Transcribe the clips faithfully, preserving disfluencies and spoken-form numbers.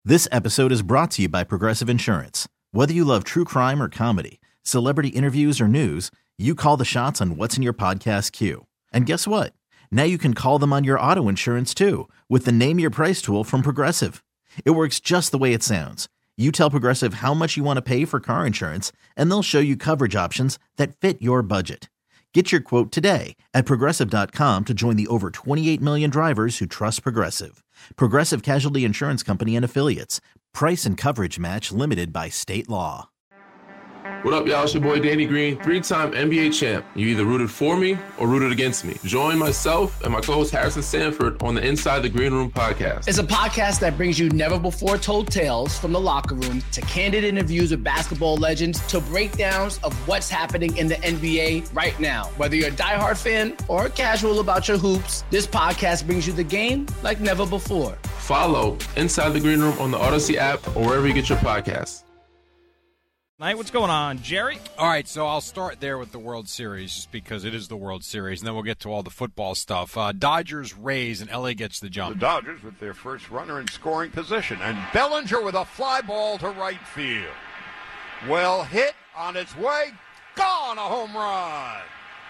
This episode is brought to you by Progressive Insurance. Whether you love true crime or comedy, celebrity interviews or news, you call the shots on what's in your podcast queue. And guess what? Now you can call them on your auto insurance too with the Name Your Price tool from Progressive. It works just the way it sounds. You tell Progressive how much you want to pay for car insurance, and they'll show you coverage options that fit your budget. Get your quote today at Progressive dot com to join the over twenty-eight million drivers who trust Progressive. Progressive Casualty Insurance Company and Affiliates. Price and coverage match limited by state law. What up, y'all? It's your boy Danny Green, three-time N B A champ. You either rooted for me or rooted against me. Join myself and my co-host Harrison Sanford on the Inside the Green Room podcast. It's a podcast that brings you never-before-told tales from the locker room to candid interviews with basketball legends to breakdowns of what's happening in the N B A right now. Whether you're a diehard fan or casual about your hoops, this podcast brings you the game like never before. Follow Inside the Green Room on the Odyssey app or wherever you get your podcasts. Night, what's going on, Jerry? All right, so I'll start there with the World Series just because it is the World Series, and then we'll get to all the football stuff. Uh, Dodgers, Rays, and L A gets the jump. The Dodgers with their first runner in scoring position, and Bellinger with a fly ball to right field. Well hit, on its way, gone, a home run.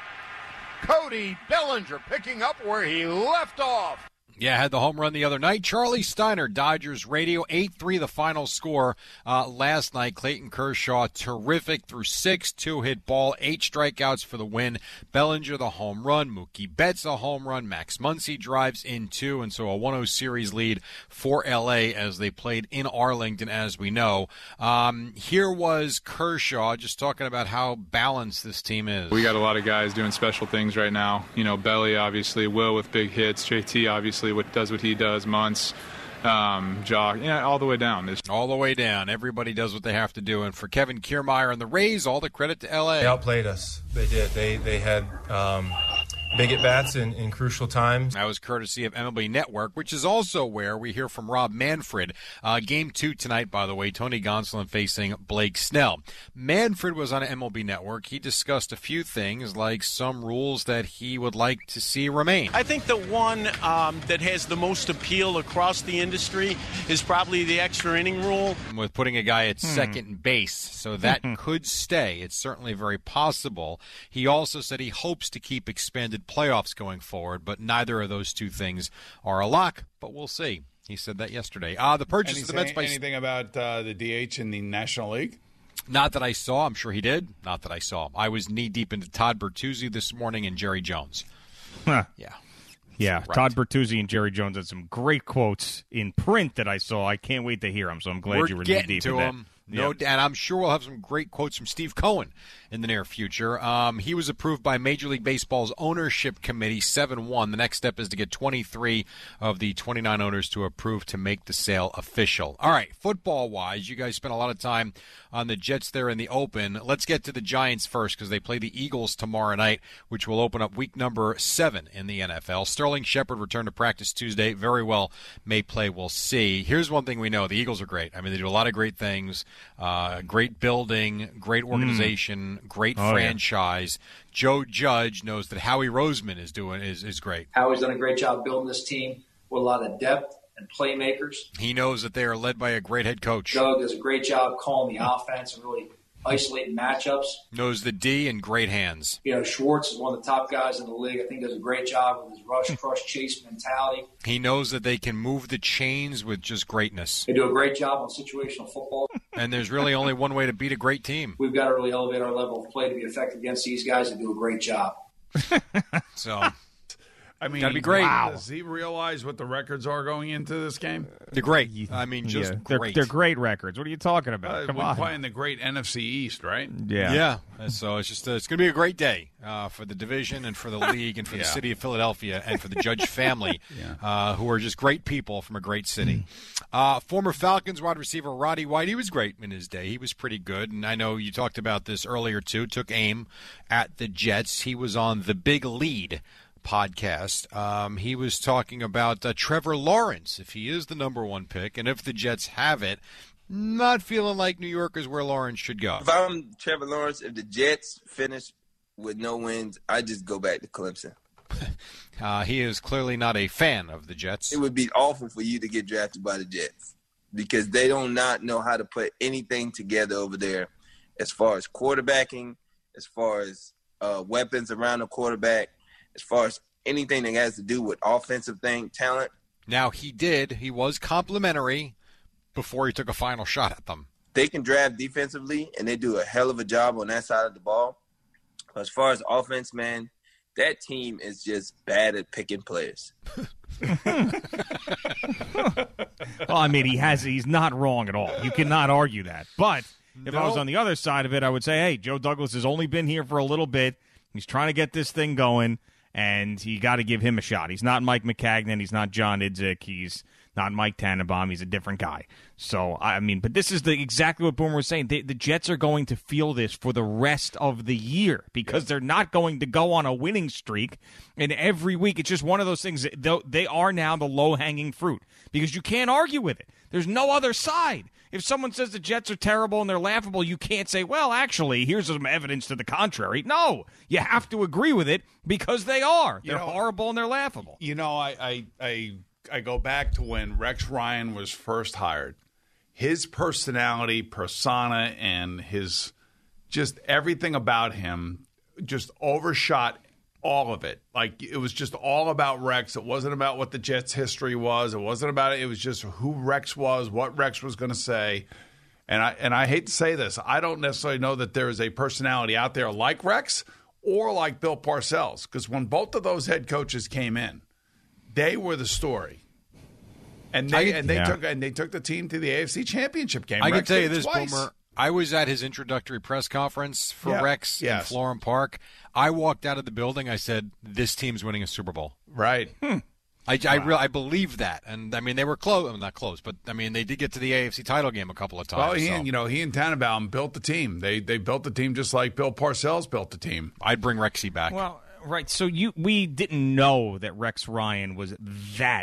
Cody Bellinger picking up where he left off. Yeah, had the home run the other night. Charlie Steiner, Dodgers radio, eight three the final score uh, last night. Clayton Kershaw, terrific through six, two-hit ball, eight strikeouts for the win. Bellinger, the home run. Mookie Betts, a home run. Max Muncy drives in two, and so a one oh series lead for L A as they played in Arlington, as we know. Um, here was Kershaw just talking about how balanced this team is. We got a lot of guys doing special things right now. You know, Belly, obviously, Will with big hits, J T, obviously, what does what he does, Muntz, um, Jock, yeah, all the way down. It's- all the way down. Everybody does what they have to do. And for Kevin Kiermaier and the Rays, all the credit to L A. They outplayed us. They did. They they had um, big at-bats in, in crucial times. That was courtesy of M L B Network, which is also where we hear from Rob Manfred. Uh, game two tonight, by the way, Tony Gonsolin facing Blake Snell. Manfred was on M L B Network. He discussed a few things, like some rules that he would like to see remain. I think the one um, that has the most appeal across the industry is probably the extra inning rule. With putting a guy at Hmm. second base, so that could stay. It's certainly very possible. He also said he hopes to keep expanded playoffs going forward, but neither of those two things are a lock, but we'll see. He said that yesterday. Uh, the purchase Any, of the Mets by... Anything about uh, the D H in the National League? Not that I saw. I'm sure he did. Not that I saw. I was knee-deep into Todd Bertuzzi this morning and Jerry Jones. Huh. Yeah. Yeah, Right. Todd Bertuzzi and Jerry Jones had some great quotes in print that I saw. I can't wait to hear them, so I'm glad We're you were getting knee-deep to in that. him. No, Yep. and I'm sure we'll have some great quotes from Steve Cohen in the near future. Um, he was approved by Major League Baseball's ownership committee, seven one. The next step is to get twenty-three of the twenty-nine owners to approve to make the sale official. All right, football-wise, you guys spent a lot of time on the Jets there in the open. Let's get to the Giants first because they play the Eagles tomorrow night, which will open up week number seven in the N F L. Sterling Shepard returned to practice Tuesday. Very well may play. We'll see. Here's one thing we know. The Eagles are great. I mean, they do a lot of great things. Uh, great building, great organization, mm. great oh, franchise. Yeah. Joe Judge knows that Howie Roseman is doing is, is great. Howie's done a great job building this team with a lot of depth and playmakers. He knows that they are led by a great head coach. Doug does a great job calling the offense and really isolating matchups. Knows the D in great hands. You know, Schwartz is one of the top guys in the league. I think does a great job with his rush, crush, chase mentality. He knows that they can move the chains with just greatness. They do a great job on situational football. And there's really only one way to beat a great team. We've got to really elevate our level of play to be effective against these guys and do a great job. So... I mean, gotta be great. Wow. Does he realize what the records are going into this game? They're great. I mean, just yeah, great. They're, they're great records. What are you talking about? Uh, Come we're on. playing the great N F C East, right? Yeah. Yeah. And so it's just uh, it's going to be a great day uh, for the division and for the league and for yeah. the city of Philadelphia and for the Judge family, yeah. uh, who are just great people from a great city. Uh, former Falcons wide receiver Roddy White, he was great in his day. He was pretty good. And I know you talked about this earlier, too. Took aim at the Jets. He was on The Big Lead podcast. Um, he was talking about uh, Trevor Lawrence, if he is the number one pick, and if the Jets have it, not feeling like New York is where Lawrence should go. If I'm Trevor Lawrence, if the Jets finish with no wins, I just go back to Clemson. uh, he is clearly not a fan of the Jets. It would be awful for you to get drafted by the Jets. because they do not know how to put anything together over there as far as quarterbacking, as far as uh, weapons around the quarterback, as far as anything that has to do with offensive thing, talent. Now, he did. He was complimentary before he took a final shot at them. They can draft defensively, and they do a hell of a job on that side of the ball. As far as offense, man, that team is just bad at picking players. Well, I mean, he has. He's not wrong at all. You cannot argue that. But if No. I was on the other side of it, I would say, hey, Joe Douglas has only been here for a little bit. He's trying to get this thing going, and you got to give him a shot. He's not Mike McCagnon. He's not John Idzik. He's not Mike Tannenbaum. He's a different guy. So, I mean, but this is the exactly what Boomer was saying. They, the Jets are going to feel this for the rest of the year because they're not going to go on a winning streak. And every week, it's just one of those things. That they are now the low-hanging fruit because you can't argue with it. There's no other side. If someone says the Jets are terrible and they're laughable, you can't say, well, actually, here's some evidence to the contrary. No, you have to agree with it because they are. They're You know, horrible and they're laughable. You know, I, I I I go back to when Rex Ryan was first hired. His personality, persona, and his just everything about him just overshot all of it. Like, it was just all about Rex. It wasn't about what the Jets' history was. It wasn't about it. It was just who Rex was, what Rex was going to say. And I and I hate to say this, I don't necessarily know that there is a personality out there like Rex or like Bill Parcells, because when both of those head coaches came in, they were the story. And they I, and they yeah. took and they took the team to the A F C Championship game. I can Rex tell did you it this, twice. Boomer. I was at his introductory press conference for Yeah, Rex in yes. Florham Park. I walked out of the building. I said, this team's winning a Super Bowl. Right. I, I, re- I believe that. And, I mean, they were close. Well, not close, but, I mean, they did get to the A F C title game a couple of times. Well, he so. and, you know, he and Tannenbaum built the team. They they built the team just like Bill Parcells built the team. I'd bring Rexy back. Well, right. So you we didn't know that Rex Ryan was that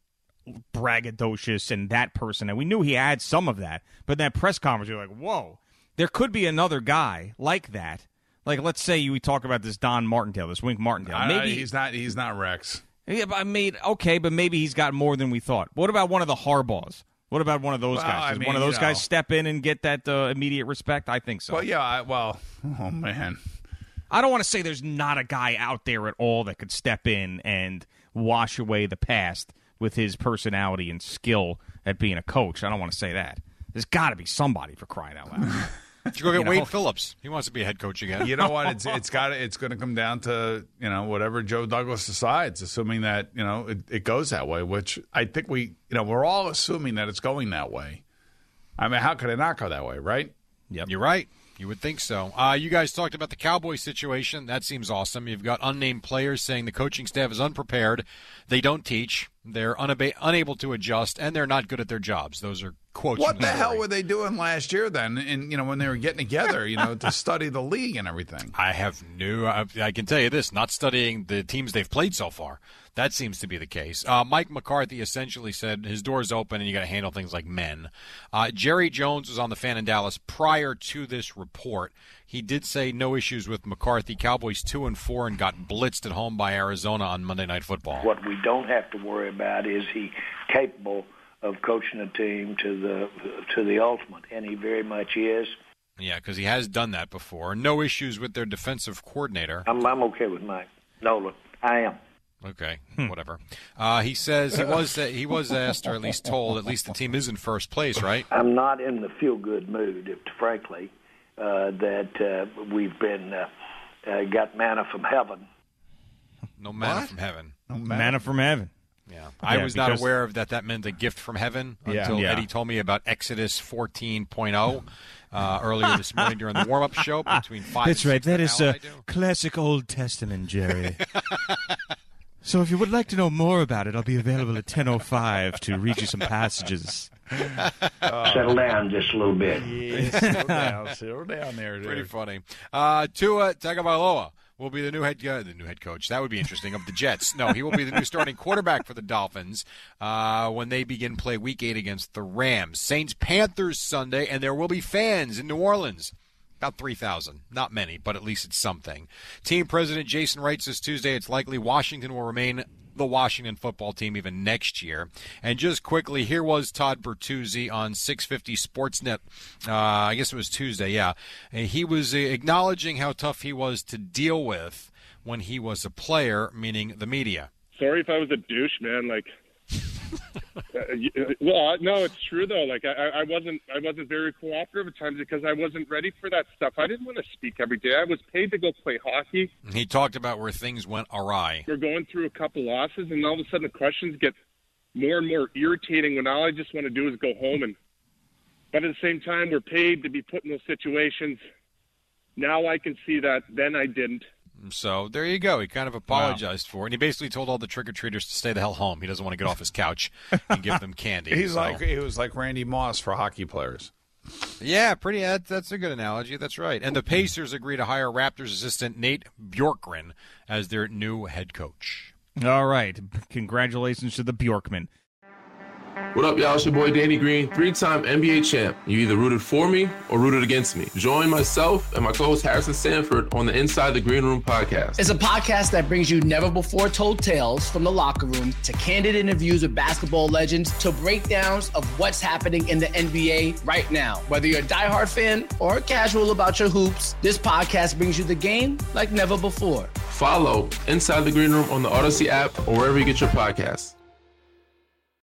braggadocious and that person. And we knew he had some of that. But in that press conference, you're like, whoa, there could be another guy like that. Like, let's say you we talk about this Don Martindale, this Wink Martindale. I- Maybe he's not he's not Rex. Yeah, but I made okay, but maybe he's got more than we thought. What about one of the Harbaughs? What about one of those Well, guys? I Does mean, one of those you guys know. step in and get that uh, immediate respect? I think so. Well, yeah. I, well, oh man. I don't want to say there's not a guy out there at all that could step in and wash away the past with his personality and skill at being a coach. I don't want to say that. There's got to be somebody, for crying out loud. Did you go get You know? Wade Phillips? He wants to be a head coach again. You know what? It's it's got it's going to come down to, you know, whatever Joe Douglas decides, assuming that, you know, it, it goes that way. Which I think we, you know, we're all assuming that it's going that way. I mean, how could it not go that way, right? Yep. You're right. You would think so. Uh, you guys talked about the Cowboys situation. That seems awesome. You've got unnamed players saying the coaching staff is unprepared. They don't teach. They're unaba- unable to adjust, and they're not good at their jobs. Those are quotes. What from the the hell story. were they doing last year then? And you know, when they were getting together, you know, to study the league and everything. I have no. I, I can tell you this: not studying the teams they've played so far. That seems to be the case. Uh, Mike McCarthy essentially said his door's open and you got to handle things like men. Uh, Jerry Jones was on the Fan in Dallas prior to this report. He did say no issues with McCarthy. Cowboys two and four and got blitzed at home by Arizona on Monday Night Football. What we don't have to worry about is he capable of coaching a team to the to the ultimate, and he very much is. Yeah, because he has done that before. No issues with their defensive coordinator. I'm I'm okay with Mike Nolan. I am. Okay, whatever. Uh, he says he was uh, he was asked, or at least told, at least the team is in first place, right? I'm not in the feel-good mood, if, frankly, uh, that uh, we've been uh, uh, got manna from heaven. No manna What? from heaven. No manna. Manna from heaven. Yeah, I Yeah, was not because- aware of that. That meant a gift from heaven Yeah. until Yeah. Eddie told me about Exodus fourteen point oh uh, earlier this morning during the warm-up show between five. That's and right. six That an is hour, uh, I do. classic Old Testament, Jerry. So if you would like to know more about it, I'll be available at ten oh five to read you some passages. Settle down just a little bit. Yeah, settle down, settle down there, dude. Pretty funny. Uh, Tua Tagovailoa will be the new head uh, the new head coach. That would be interesting of the Jets. No, he will be the new starting quarterback for the Dolphins uh, when they begin play Week Eight against the Rams. Saints Panthers Sunday, and there will be fans in New Orleans. About three thousand. Not many, but at least it's something. Team president Jason Wright says Tuesday it's likely Washington will remain the Washington football team even next year. And just quickly, here was Todd Bertuzzi on six fifty Sportsnet. Uh, I guess it was Tuesday, yeah. He was acknowledging how tough he was to deal with when he was a player, meaning the media. Sorry if I was a douche, man. Like, uh, well, no, it's true though. Like, I, I wasn't, I wasn't very cooperative at times because I wasn't ready for that stuff. I didn't want to speak every day. I was paid to go play hockey. He talked about where things went awry. We're going through a couple losses, and all of a sudden the questions get more and more irritating when all I just want to do is go home. And but at the same time, we're paid to be put in those situations. Now I can see that. Then I didn't. So there you go. He kind of apologized wow. for it. And he basically told all the trick-or-treaters to stay the hell home. He doesn't want to get off his couch and give them candy. He's so. like He was like Randy Moss for hockey players. Yeah, pretty. That's, that's a good analogy. That's right. And the Pacers agree to hire Raptors assistant Nate Bjorkgren as their new head coach. All right. Congratulations to the Bjorkman. What up, y'all? It's your boy Danny Green, three-time N B A champ. You either rooted for me or rooted against me. Join myself and my co-host Harrison Sanford on the Inside the Green Room podcast. It's a podcast that brings you never-before-told tales from the locker room to candid interviews with basketball legends to breakdowns of what's happening in the N B A right now. Whether you're a diehard fan or casual about your hoops, this podcast brings you the game like never before. Follow Inside the Green Room on the Odyssey app or wherever you get your podcasts.